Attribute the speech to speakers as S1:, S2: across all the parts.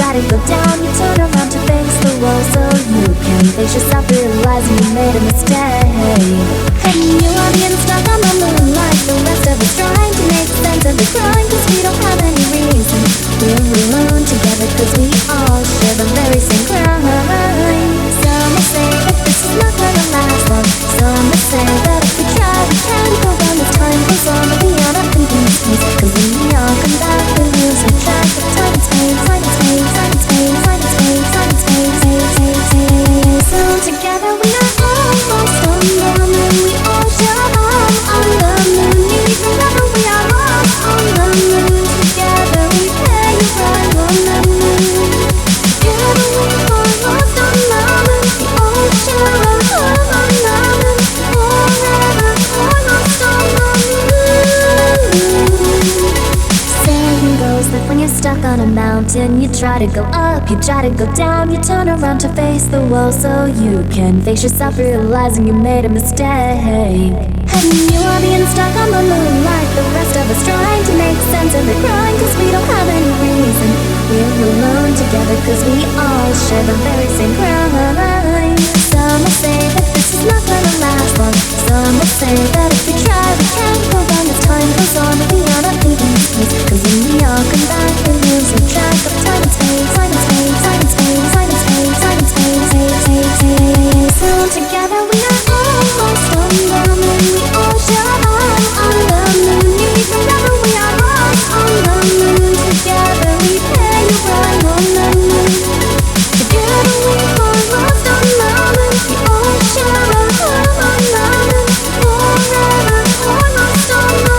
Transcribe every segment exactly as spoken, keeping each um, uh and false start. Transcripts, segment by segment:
S1: try to go down, you turn around to face the wall. So you can face yourself, realizing you made a mistake. And you are being stuck on the moon like the rest of us, trying to make sense of the crime, cause we don't have any reason. We're alone together cause we all share the very same crime. Some will say that this is not gonna last long. Some will say that if we try we can go on this time. Cause some will be on a convinced piece, cause when we all come back we lose our track of time and space. Time and space, time and space, time and space, time and space, space, space, space. So together we are almost on the moon. We all share up on the moon. Maybe forever we are lost on the moon. Together we pay a ride on the moon. Together we are lost on the moon. We all share up on the moon. Forever we're lost on the moon. Saying goes that when you're stuck on a mountain, you try to go up, you try to go down, you turn around to face the wall so you can face yourself, realizing you made a mistake. And you are being stuck on the moon like the rest of us, trying to make sense of the crime, cause we don't have any reason. We're alone together cause we all share the very same crime. Some will say that this is not gonna last long. Some will say that if we try we can't go on as time goes on. But we are not leaving this place, cause when we all come back we lose our track of time and space. Time and space, time and space, time and space, time and space, space, space, space. So together we are almost on the moon. We all share up on the moon. Maybe forever we are lost on the moon. Together we pay a ride on the moon. Together we are lost on the moon. We all share up on the moon. Forever we're lost on the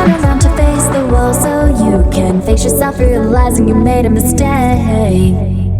S1: face yourself, realizing you made a mistake.